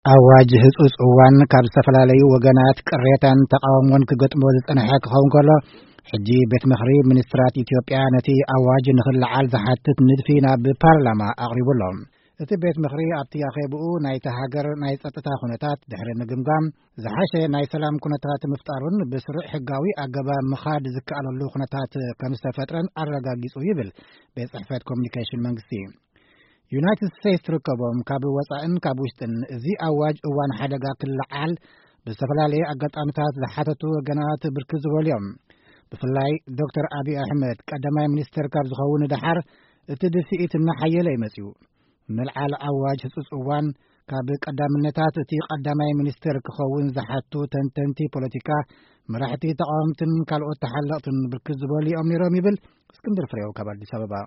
ኣዋጅ ህጹጽ እዋን ካብ ዝተፈላለዩ ወገናት ቅሬታን ተቃውሞን ክገጥሞ ዝጸንሐ ክኸውን ከሎ ሕጂ ቤት ምኽሪ ሚኒስትራት ኢትዮጵያ ነቲ ኣዋጅ ንኽለዓል ዝሓትት ንድፊ ናብ ፓርላማ ኣቕሪቡሎም። እቲ ቤት ምኽሪ ኣብቲ ኣኼብኡ ናይቲ ሃገር ናይ ጸጥታ ኩነታት ድሕሪ ምግምጋም ዝሓሸ ናይ ሰላም ኩነታት ምፍጣሩን ብስሩዕ ሕጋዊ ኣገባብ ምኻድ ዝከኣለሉ ኩነታት ከም ዝተፈጥረን ኣረጋጊጹ ይብል ቤት ጽሕፈት ኮሚኒኬሽን መንግስቲ። ዩናይትድ ስቴትስ ትርከቦም ካብ ወጻእን ካብ ውሽጥን እዚ ኣዋጅ እዋን ሓደጋ ክለዓል ብዝተፈላለየ ኣጋጣሚታት ዝሓተቱ ወገናት ብርክት ዝበሉ እዮም። ብፍላይ ዶክተር ኣብይ ኣሕመድ ቀዳማይ ሚኒስትር ካብ ዝኸውን ድሓር እቲ ድፊኢት እናሓየለ ይመጽኡ። ምልዓል ኣዋጅ ህጹጽ እዋን ካብ ቀዳምነታት እቲ ቀዳማይ ሚኒስትር ክኸውን ዝሓቱ ተንተንቲ ፖለቲካ መራሕቲ ተቃወምትን ካልኦት ተሓለቕትን ብርክት ዝበሉ እዮም ነይሮም ይብል እስክንድር ፍሬው ካብ ኣዲስ ኣበባ።